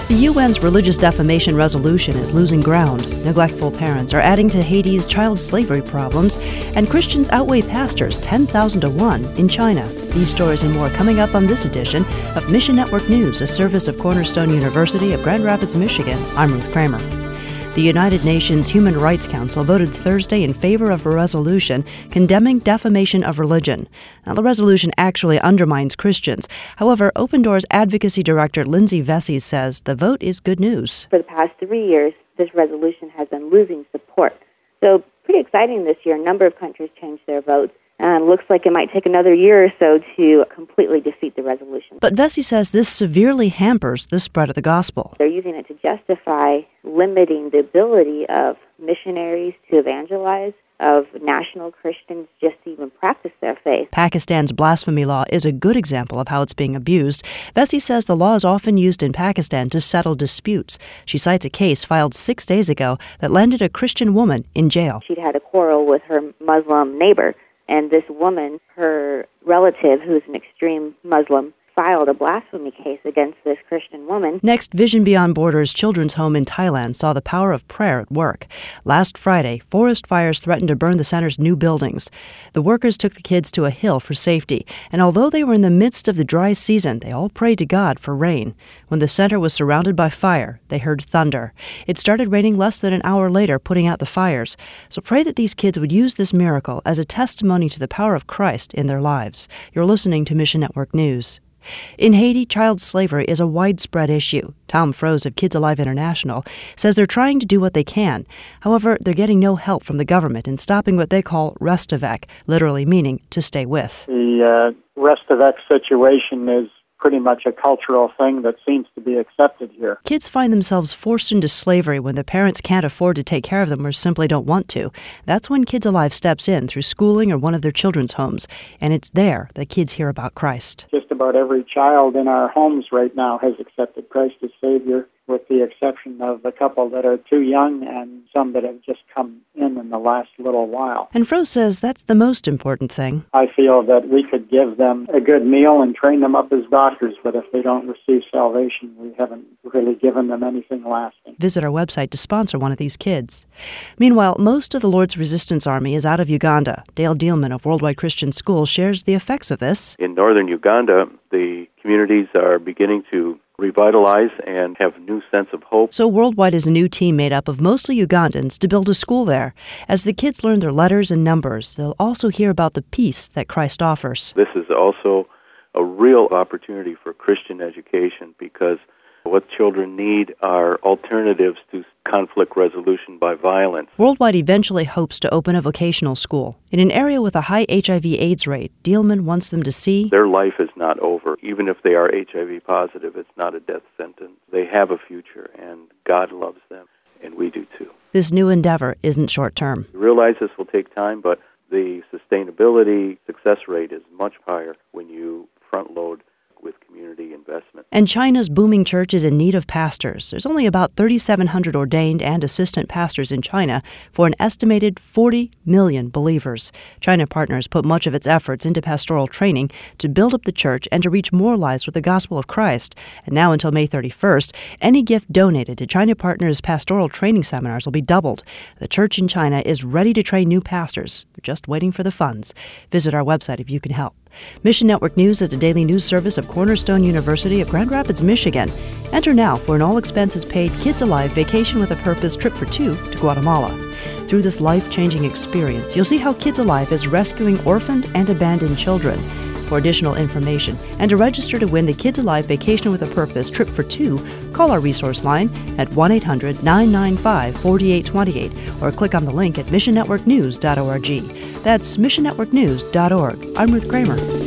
The UN's religious defamation resolution is losing ground. Neglectful parents are adding to Haiti's child slavery problems, and Christians outweigh pastors 10,000 to 1 in China. These stories and more coming up on this edition of Mission Network News, a service of Cornerstone University of Grand Rapids, Michigan. I'm Ruth Kramer. The United Nations Human Rights Council voted Thursday in favor of a resolution condemning defamation of religion. Now, the resolution actually undermines Christians. However, Open Doors Advocacy Director Lindsay Vesey says the vote is good news. For the past 3 years, this resolution has been losing support. So pretty exciting this year. A number of countries changed their votes. Looks like it might take another year or so to completely defeat the resolution. But Vesey says this severely hampers the spread of the gospel. They're using it to justify limiting the ability of missionaries to evangelize, of national Christians just to even practice their faith. Pakistan's blasphemy law is a good example of how it's being abused. Vesey says the law is often used in Pakistan to settle disputes. She cites a case filed 6 days ago that landed a Christian woman in jail. She'd had a quarrel with her Muslim neighbor. And this woman, her relative, who's an extreme Muslim, filed a blasphemy case against this Christian woman. Next, Vision Beyond Borders Children's Home in Thailand saw the power of prayer at work. Last Friday, forest fires threatened to burn the center's new buildings. The workers took the kids to a hill for safety, and although they were in the midst of the dry season, they all prayed to God for rain. When the center was surrounded by fire, they heard thunder. It started raining less than an hour later, putting out the fires. So pray that these kids would use this miracle as a testimony to the power of Christ in their lives. You're listening to Mission Network News. In Haiti, child slavery is a widespread issue. Tom Froese of Kids Alive International says they're trying to do what they can. However, they're getting no help from the government in stopping what they call Restavek, literally meaning to stay with. The Restavek situation is pretty much a cultural thing that seems to be accepted here. Kids find themselves forced into slavery when their parents can't afford to take care of them or simply don't want to. That's when Kids Alive steps in through schooling or one of their children's homes, and it's there that kids hear about Christ. Just about every child in our homes right now has accepted Christ as Savior, with the exception of a couple that are too young and some that have just come in the last little while. And Froese says that's the most important thing. I feel that we could give them a good meal and train them up as doctors, but if they don't receive salvation, we haven't really given them anything lasting. Visit our website to sponsor one of these kids. Meanwhile, most of the Lord's Resistance Army is out of Uganda. Dale Dielman of Worldwide Christian School shares the effects of this. In northern Uganda, the communities are beginning to revitalize and have a new sense of hope. So Worldwide is a new team made up of mostly Ugandans to build a school there. As the kids learn their letters and numbers, they'll also hear about the peace that Christ offers. This is also a real opportunity for Christian education because what children need are alternatives to conflict resolution by violence. Worldwide eventually hopes to open a vocational school. In an area with a high HIV/AIDS rate, Dielman wants them to see their life is not over. Even if they are HIV positive, it's not a death sentence. They have a future, and God loves them, and we do too. This new endeavor isn't short-term. We realize this will take time, but the sustainability success rate is much higher when you front-load with community investment. And China's booming church is in need of pastors. There's only about 3,700 ordained and assistant pastors in China for an estimated 40 million believers. China Partners put much of its efforts into pastoral training to build up the church and to reach more lives with the gospel of Christ. And now until May 31st, any gift donated to China Partners pastoral training seminars will be doubled. The church in China is ready to train new pastors. We're just waiting for the funds. Visit our website if you can help. Mission Network News is a daily news service of Cornerstone University of Grand Rapids, Michigan. Enter now for an all-expenses-paid Kids Alive Vacation with a Purpose trip for two to Guatemala. Through this life-changing experience, you'll see how Kids Alive is rescuing orphaned and abandoned children. For additional information and to register to win the Kids Alive Vacation with a Purpose trip for two, call our resource line at 1-800-995-4828 or click on the link at missionnetworknews.org. That's missionnetworknews.org. I'm Ruth Kramer.